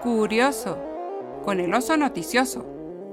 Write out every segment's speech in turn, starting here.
Curioso, con el oso noticioso.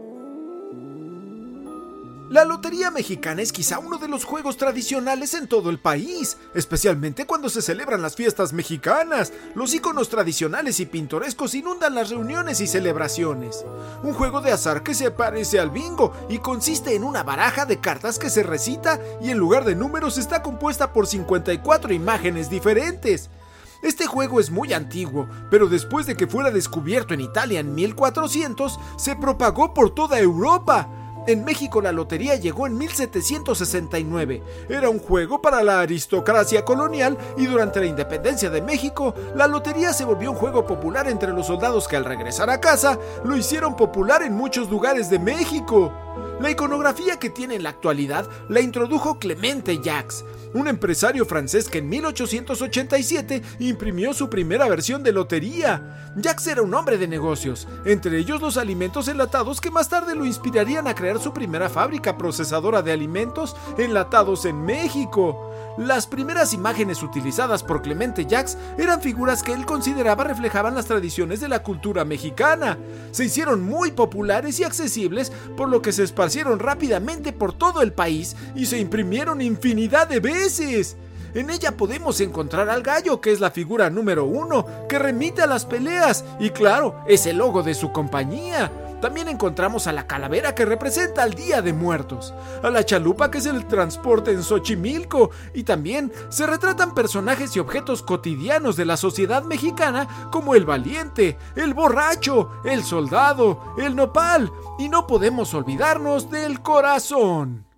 La Lotería Mexicana es quizá uno de los juegos tradicionales en todo el país, especialmente cuando se celebran las fiestas mexicanas. Los íconos tradicionales y pintorescos inundan las reuniones y celebraciones. Un juego de azar que se parece al bingo y consiste en una baraja de cartas que se recita y en lugar de números está compuesta por 54 imágenes diferentes. Este juego es muy antiguo, pero después de que fuera descubierto en Italia en 1400, se propagó por toda Europa. En México la lotería llegó en 1769. Era un juego para la aristocracia colonial y durante la independencia de México, la lotería se volvió un juego popular entre los soldados que al regresar a casa lo hicieron popular en muchos lugares de México. La iconografía que tiene en la actualidad la introdujo Clemente Jacques, un empresario francés que en 1887 imprimió su primera versión de lotería. Jacques era un hombre de negocios, entre ellos los alimentos enlatados que más tarde lo inspirarían a crear su primera fábrica procesadora de alimentos enlatados en México. Las primeras imágenes utilizadas por Clemente Jacques eran figuras que él consideraba reflejaban las tradiciones de la cultura mexicana. Se hicieron muy populares y accesibles, por lo que se esparcieron rápidamente por todo el país y se imprimieron infinidad de veces. En ella podemos encontrar al gallo, que es la figura número 1, que remite a las peleas, y claro, es el logo de su compañía. También encontramos a la calavera, que representa al Día de Muertos, a la chalupa, que es el transporte en Xochimilco, y también se retratan personajes y objetos cotidianos de la sociedad mexicana como el valiente, el borracho, el soldado, el nopal, y no podemos olvidarnos del corazón.